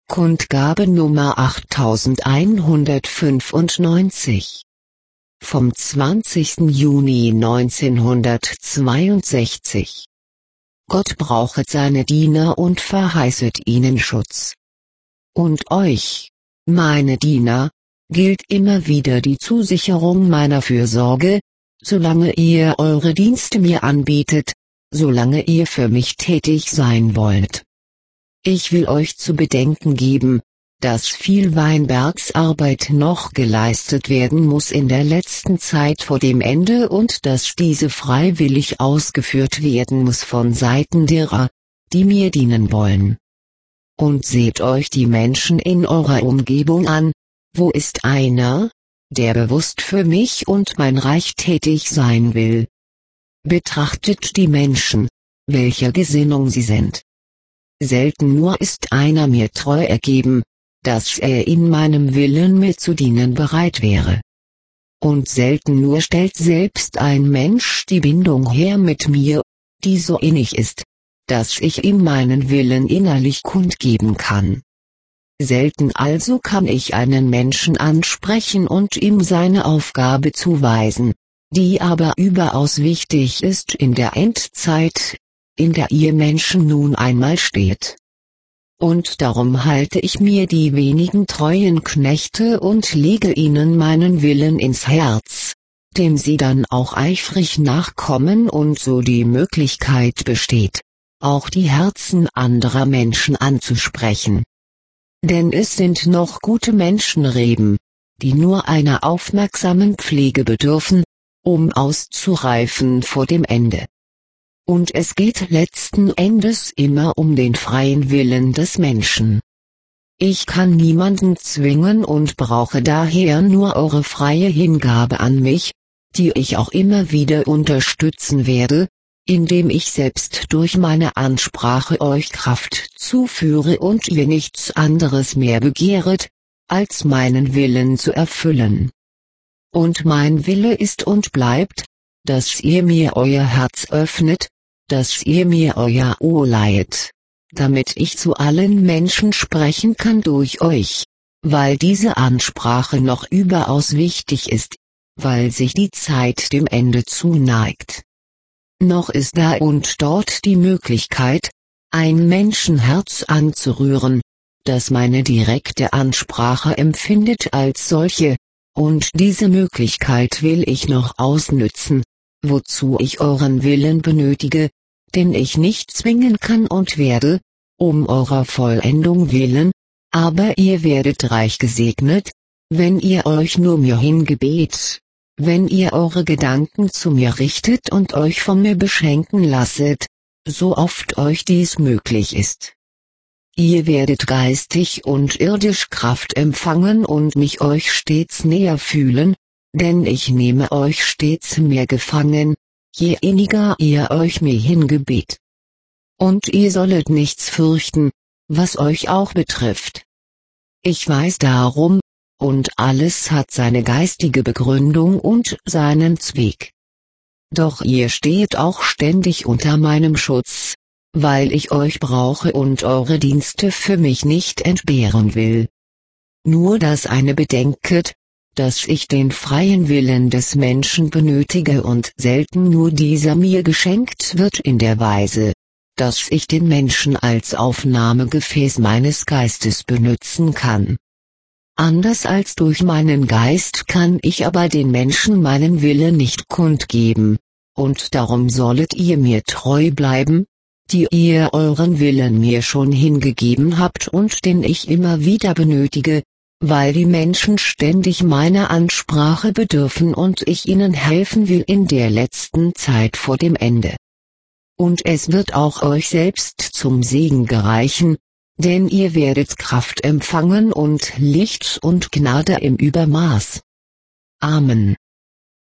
Kundgabe Nummer 8195. Vom 20. Juni 1962. Gott brauchet seine Diener und verheißet ihnen Schutz. Und euch, meine Diener, gilt immer wieder die Zusicherung meiner Fürsorge, solange ihr eure Dienste mir anbietet, solange ihr für mich tätig sein wollt. Ich will euch zu bedenken geben, dass viel Weinbergsarbeit noch geleistet werden muss in der letzten Zeit vor dem Ende und dass diese freiwillig ausgeführt werden muss von Seiten derer, die mir dienen wollen. Und seht euch die Menschen in eurer Umgebung an, wo ist einer, der bewusst für mich und mein Reich tätig sein will? Betrachtet die Menschen, welcher Gesinnung sie sind. Selten nur ist einer mir treu ergeben, dass er in meinem Willen mir zu dienen bereit wäre. Und selten nur stellt selbst ein Mensch die Bindung her mit mir, die so innig ist, dass ich ihm meinen Willen innerlich kundgeben kann. Selten also kann ich einen Menschen ansprechen und ihm seine Aufgabe zuweisen, die aber überaus wichtig ist in der Endzeit, in der ihr Menschen nun einmal steht. Und darum halte ich mir die wenigen treuen Knechte und lege ihnen meinen Willen ins Herz, dem sie dann auch eifrig nachkommen und so die Möglichkeit besteht, auch die Herzen anderer Menschen anzusprechen. Denn es sind noch gute Menschenreben, die nur einer aufmerksamen Pflege bedürfen, um auszureifen vor dem Ende. Und es geht letzten Endes immer um den freien Willen des Menschen. Ich kann niemanden zwingen und brauche daher nur eure freie Hingabe an mich, die ich auch immer wieder unterstützen werde, indem ich selbst durch meine Ansprache euch Kraft zuführe und ihr nichts anderes mehr begehret, als meinen Willen zu erfüllen. Und mein Wille ist und bleibt, dass ihr mir euer Herz öffnet, dass ihr mir euer Ohr leihet, damit ich zu allen Menschen sprechen kann durch euch, weil diese Ansprache noch überaus wichtig ist, weil sich die Zeit dem Ende zuneigt. Noch ist da und dort die Möglichkeit, ein Menschenherz anzurühren, das meine direkte Ansprache empfindet als solche, und diese Möglichkeit will ich noch ausnützen, wozu ich euren Willen benötige, den ich nicht zwingen kann und werde, um eurer Vollendung willen, aber ihr werdet reich gesegnet, wenn ihr euch nur mir hingebet, wenn ihr eure Gedanken zu mir richtet und euch von mir beschenken lasset, so oft euch dies möglich ist. Ihr werdet geistig und irdisch Kraft empfangen und mich euch stets näher fühlen, denn ich nehme euch stets mehr gefangen, je inniger ihr euch mir hingebet. Und ihr sollet nichts fürchten, was euch auch betrifft. Ich weiß darum, und alles hat seine geistige Begründung und seinen Zweck. Doch ihr steht auch ständig unter meinem Schutz, weil ich euch brauche und eure Dienste für mich nicht entbehren will. Nur das eine bedenket, dass ich den freien Willen des Menschen benötige und selten nur dieser mir geschenkt wird in der Weise, dass ich den Menschen als Aufnahmegefäß meines Geistes benützen kann. Anders als durch meinen Geist kann ich aber den Menschen meinen Willen nicht kundgeben, und darum sollet ihr mir treu bleiben, die ihr euren Willen mir schon hingegeben habt und den ich immer wieder benötige, weil die Menschen ständig meiner Ansprache bedürfen und ich ihnen helfen will in der letzten Zeit vor dem Ende. Und es wird auch euch selbst zum Segen gereichen, denn ihr werdet Kraft empfangen und Licht und Gnade im Übermaß. Amen.